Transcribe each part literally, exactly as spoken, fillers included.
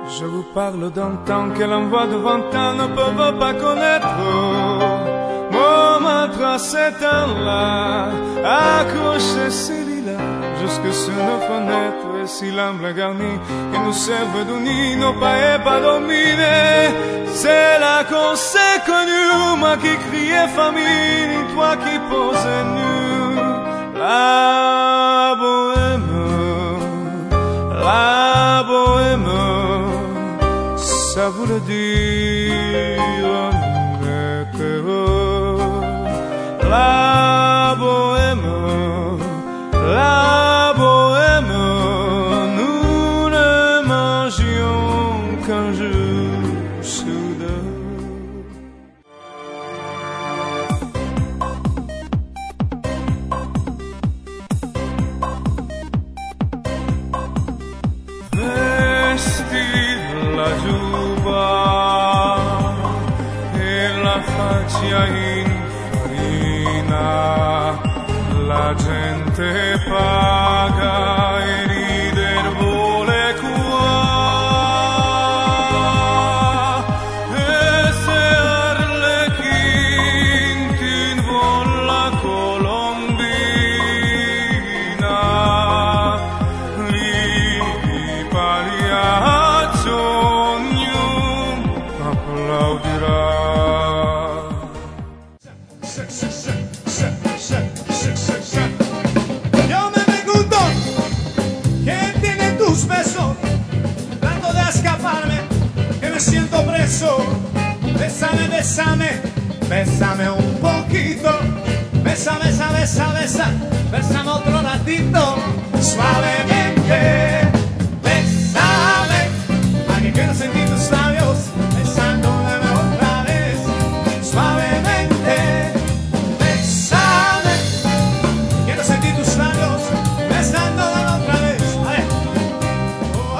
Je vous parle d'un temps que l'on voit de vingt ans ne peuvent pas connaître. Moment à ces temps-là, accroché ces lilas jusque sur nos fenêtres. Et si l'amble garni qui nous servent de nid, nos pas et pas dominés, c'est là qu'on s'est connus. Moi qui criais famille, toi qui posais nu. La bohème, la bohème, ça voulait dire on était heureux. La bohème, la bohème, nous ne mangions qu'un jour sur deux. Vestir la giubba e la faccia in farina, la gente paga e rider vuole qua, e se Arlecchino ti vuol la colombina, lì pagliaccio ognuno applaudirà. Yo me pregunto quién tiene tus besos, trato de escaparme, que me siento preso. Bésame, bésame, bésame un poquito. Besa, besa, besa, besa, bésame otro ratito. Suavemente, bésame, a que quiero sentir tus labios besándome otra vez. Suavemente, bésame, quiero sentir tus labios besándome otra vez. A ver. Oh,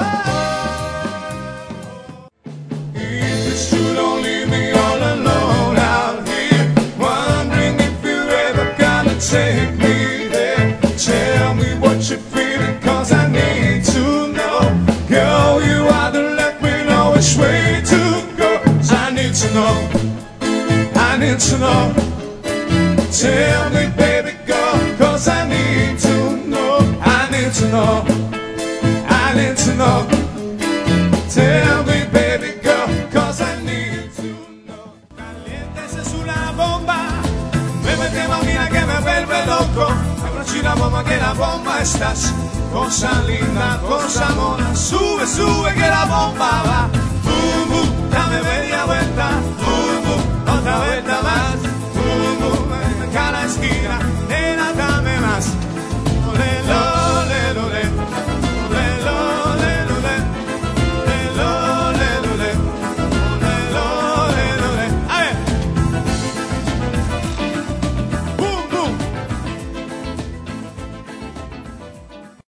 oh. If you don't leave me all alone out here, wondering if you're ever gonna take me there. Tell me what you're feeling, cause I need to know. Girl, you either let me know which way to go. I need to know, I need to know. Tell me, baby girl, cause I need to know. I need to know, I need to know. Tell me, baby girl, cause I need to know. Calientes es una bomba, me mete mamina que me vuelve loco. Abrochi la bomba que la bomba estás, cosa linda, cosa mona. Sube, sube que la bomba va.